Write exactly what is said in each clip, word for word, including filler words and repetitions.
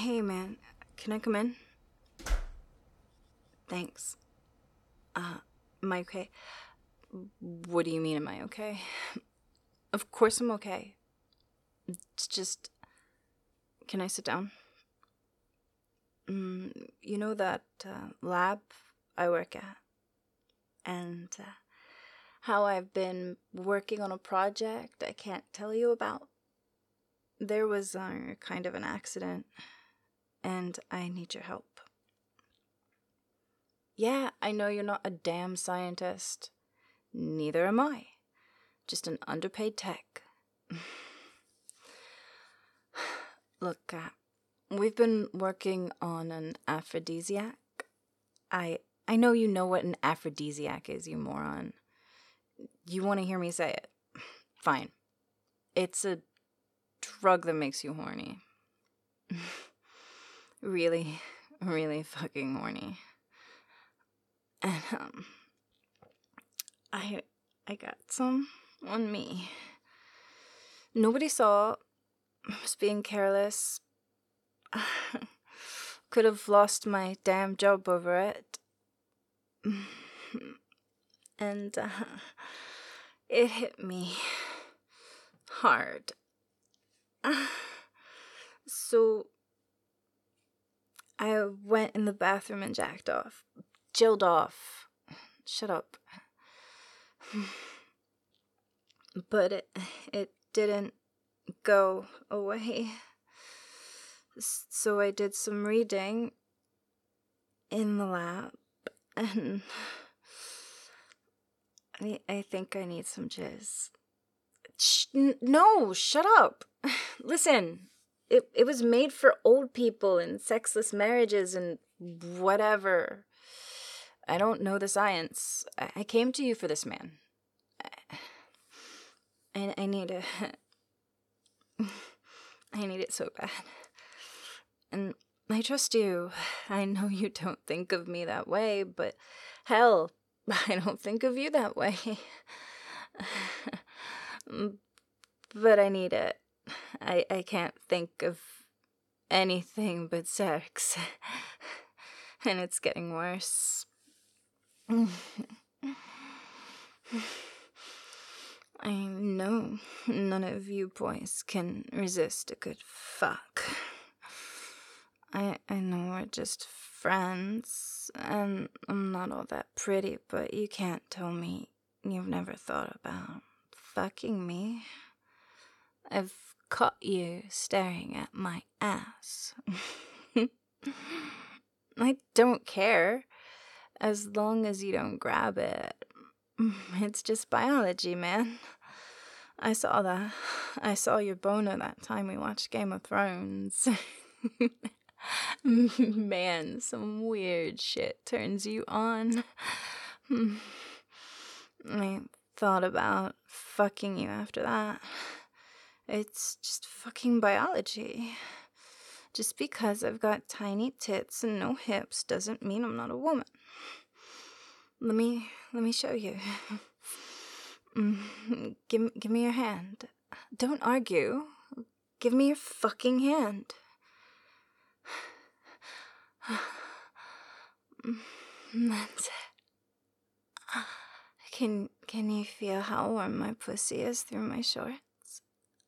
Hey, man. Can I come in? Thanks. Uh, am I okay? What do you mean, am I okay? Of course I'm okay. It's just... Can I sit down? Mm, you know that uh, lab I work at? And uh, how I've been working on a project I can't tell you about? There was uh, kind of an accident, and I need your help. Yeah, I know you're not a damn scientist. Neither am I. Just an underpaid tech. Look, uh, we've been working on an aphrodisiac. I I know you know what an aphrodisiac is, you moron. You want to hear me say it? Fine. It's a drug that makes you horny. Really, really fucking horny. And, um, I, I got some on me. Nobody saw. I was being careless. Could have lost my damn job over it. And, uh, it hit me hard. So, I went in the bathroom and jacked off. Jilled off. Shut up. But it, it didn't go away. So I did some reading in the lab, and I, I think I need some jizz. Sh- n- no, shut up. Listen, it, it was made for old people and sexless marriages and whatever. I don't know the science. I, I came to you for this, man. I, I need it. I need it so bad. And I trust you. I know you don't think of me that way, but hell, I don't think of you that way. But I need it. I, I can't think of anything but sex. And it's getting worse. I know none of you boys can resist a good fuck. I I know we're just friends, and I'm not all that pretty, but you can't tell me you've never thought about fucking me. I've caught you staring at my ass. I don't care, as long as you don't grab it. It's just biology, man. I saw that. I saw your boner that time we watched Game of Thrones. Man, some weird shit turns you on. I thought about fucking you after that. It's just fucking biology. Just because I've got tiny tits and no hips doesn't mean I'm not a woman. Let me, let me show you. Mm, give, give me your hand. Don't argue. Give me your fucking hand. That's it. Can, can you feel how warm my pussy is through my shorts?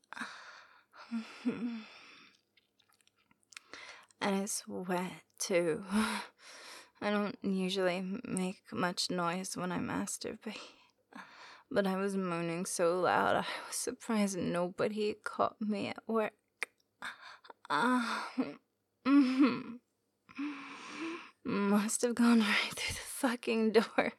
And it's wet, too. I don't usually make much noise when I masturbate. But I was moaning so loud, I was surprised nobody caught me at work. Uh, mm-hmm. Must have gone right through the fucking door.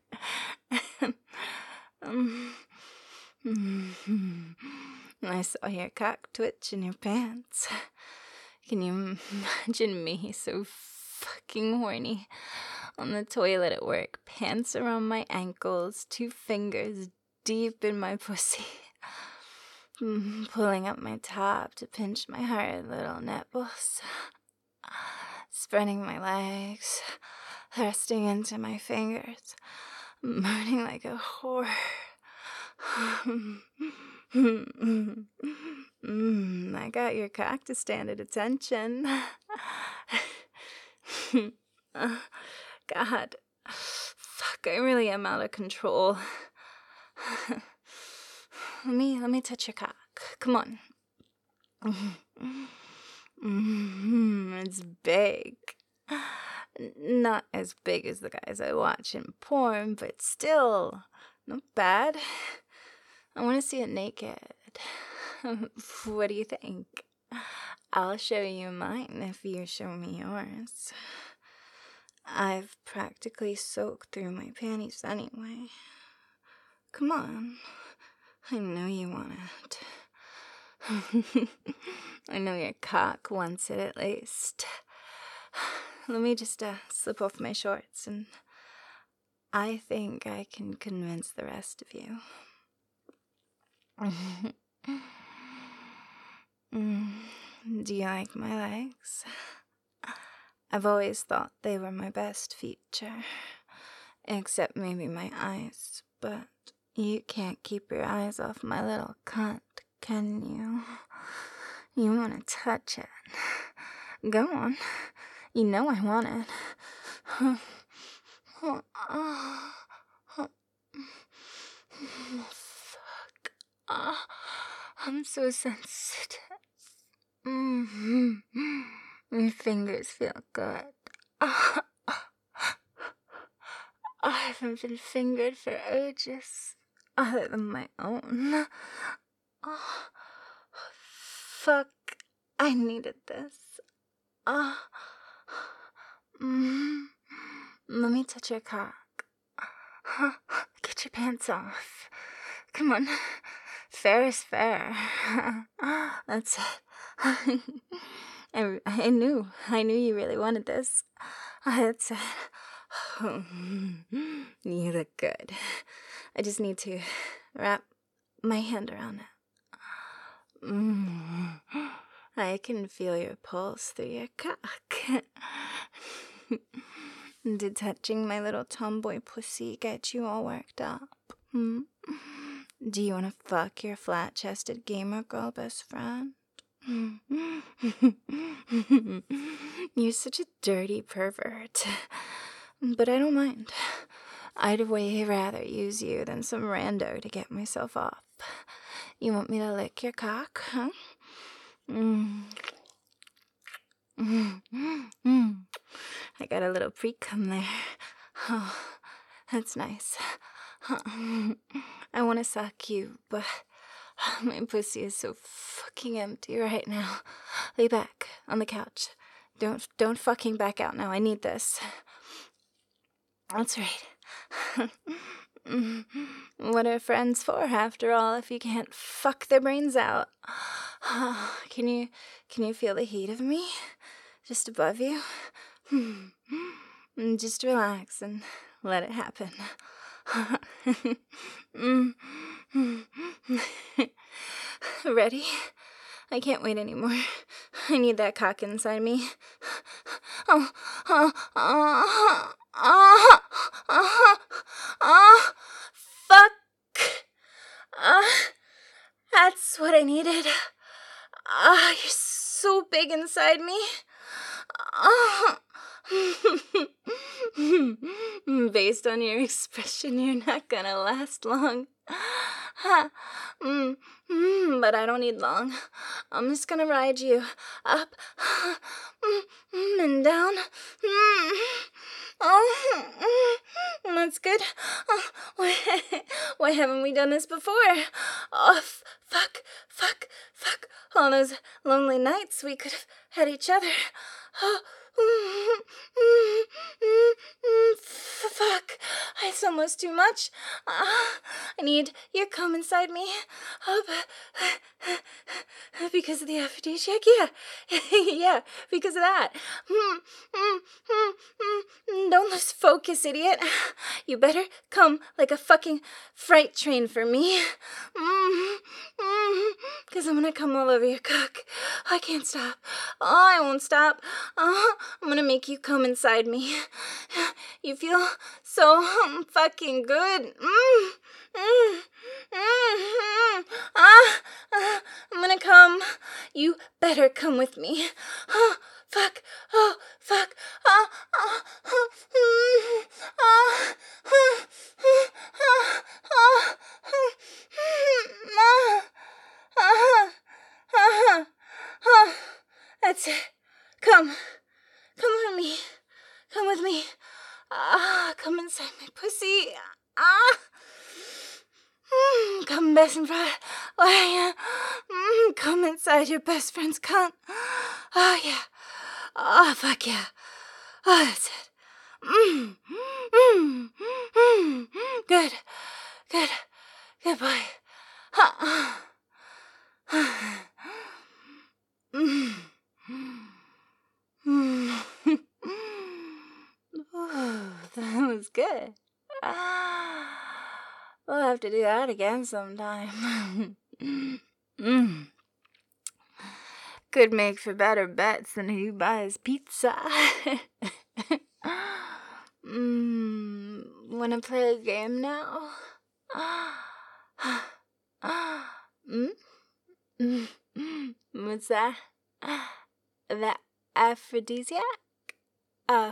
um, mm-hmm. I saw your cock twitch in your pants. Can you imagine me so fucking horny on the toilet at work, pants around my ankles, two fingers deep in my pussy, pulling up my top to pinch my hard little nipples, spreading my legs, thrusting into my fingers, moaning like a whore. mm, I got your cock to stand at attention. Uh, God. Fuck, I really am out of control. let me, let me touch your cock. Come on. Mm-hmm, it's big. Not as big as the guys I watch in porn, but still, not bad. I want to see it naked. What do you think? I'll show you mine if you show me yours. I've practically soaked through my panties anyway. Come on. I know you want it. I know your cock wants it at least. Let me just uh, slip off my shorts, and I think I can convince the rest of you. mm, do you like my legs? I've always thought they were my best feature, except maybe my eyes, but you can't keep your eyes off my little cunt, can you? You want to touch it. Go on. You know I want it. Oh, fuck. Oh, I'm so sensitive. Mm-hmm. Your fingers feel good. Oh, I haven't been fingered for ages, other than my own. Oh, fuck. I needed this. Ah. Oh. Mm. Let me touch your cock. Get your pants off. Come on. Fair is fair. That's it. I, I knew. I knew you really wanted this. That's it. You look good. I just need to wrap my hand around it. Mm. I can feel your pulse through your cock. Did touching my little tomboy pussy get you all worked up? Hmm? Do you want to fuck your flat-chested gamer girl best friend? You're such a dirty pervert. But I don't mind. I'd way rather use you than some rando to get myself off. You want me to lick your cock, huh? Mm. Mm. Mm. I got a little pre-cum there. Oh, that's nice. I want to suck you, but my pussy is so fucking empty right now. Lay back on the couch. Don't don't fucking back out now. I need this. That's right. What are friends for, after all, if you can't fuck their brains out? Can you can you feel the heat of me? Just above you? Just relax and let it happen. Ready? I can't wait anymore. I need that cock inside me. Oh, oh, oh, oh, oh, oh, fuck. Uh, that's what I needed. Ah, uh, you're so big inside me. Oh. Based on your expression, you're not gonna last long. mm, mm, but I don't need long. I'm just gonna ride you up mm, and down. Mm, oh, mm, that's good. Oh, why, why haven't we done this before? Oh, f- fuck, fuck, fuck. All those lonely nights we could have had each other. Oh, fuck, it's almost too much. Uh, I need your cum inside me. Oh, but, because of the aphrodisiac? Yeah, yeah, because of that. Don't lose focus, idiot. You better come like a fucking freight train for me. Because I'm gonna come all over your cock. I can't stop. Oh, I won't stop. Oh, I'm gonna make you come inside me. You feel so fucking good. Mm, mm, mm, mm. Ah, ah, I'm gonna come. You better come with me. Oh, fuck. Oh, fuck. Oh, come best in front. Like, mm, come inside your best friend's cunt. Oh, yeah. Oh, fuck yeah. Oh, that's it. Mm, mm, mm, mm, good. Good. Good boy. Ha. Mm. Mm. Oh, that was good. We'll have to do that again sometime. Mm. Could make for better bets than who buys pizza. mm. Wanna play a game now? mm? Mm. What's that? The aphrodisiac? Oh.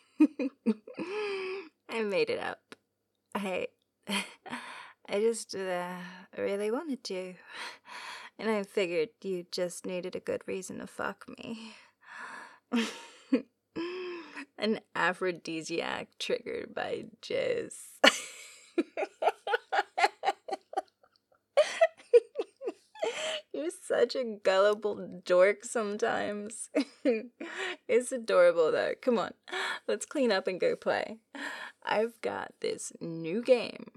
I made it up. I I just uh, really wanted to. And I figured you just needed a good reason to fuck me. An aphrodisiac triggered by jizz. You're such a gullible dork sometimes. It's adorable though. Come on, let's clean up and go play. I've got this new game